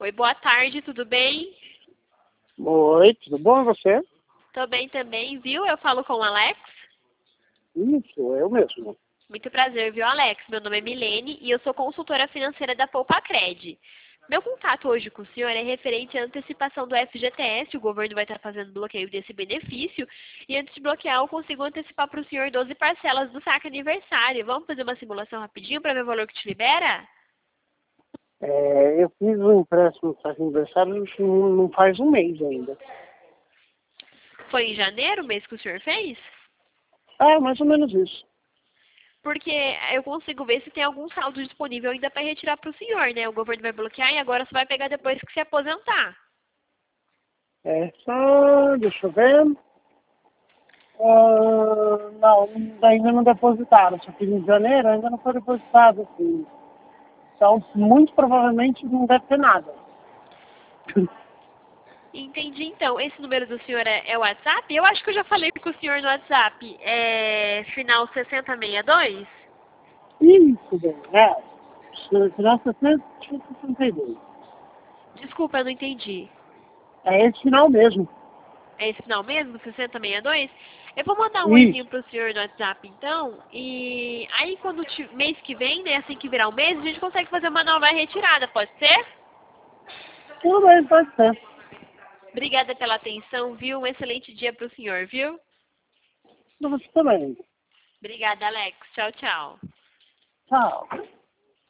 Oi, boa tarde, tudo bem? Oi, tudo bom você? Tô bem também, viu? Eu falo com o Alex. Isso, eu mesmo. Muito prazer, viu, Alex? Meu nome é Milene e eu sou consultora financeira da Poupacred. Meu contato hoje com o senhor é referente à antecipação do FGTS. O governo vai estar fazendo bloqueio desse benefício. E antes de bloquear, eu consigo antecipar para o senhor 12 parcelas do saque aniversário. Vamos fazer uma simulação rapidinho para ver o valor que te libera? Eu fiz um empréstimo para aniversário não faz um mês ainda. Foi em janeiro, o mês que o senhor fez? Mais ou menos isso. Porque eu consigo ver se tem algum saldo disponível ainda para retirar para o senhor, né? O governo vai bloquear e agora você vai pegar depois que se aposentar. Deixa eu ver. Não, ainda não depositaram. Só fiz em janeiro, ainda não foi depositado. Assim. Então, muito provavelmente não deve ter nada. Entendi, então. Esse número do senhor é o WhatsApp? Eu acho que eu já falei com o senhor no WhatsApp. É final 6062? Isso, bem, final 762. Desculpa, eu não entendi. É esse final mesmo. É esse final mesmo, 6062? Eu vou mandar um oizinho Isso. pro senhor no WhatsApp, então. E aí, quando mês que vem, né, assim que virar o mês, a gente consegue fazer uma nova retirada, pode ser? Tudo bem, pode ser. Obrigada pela atenção, viu? Um excelente dia pro senhor, viu? Pra você também. Obrigada, Alex. Tchau, tchau. Tchau.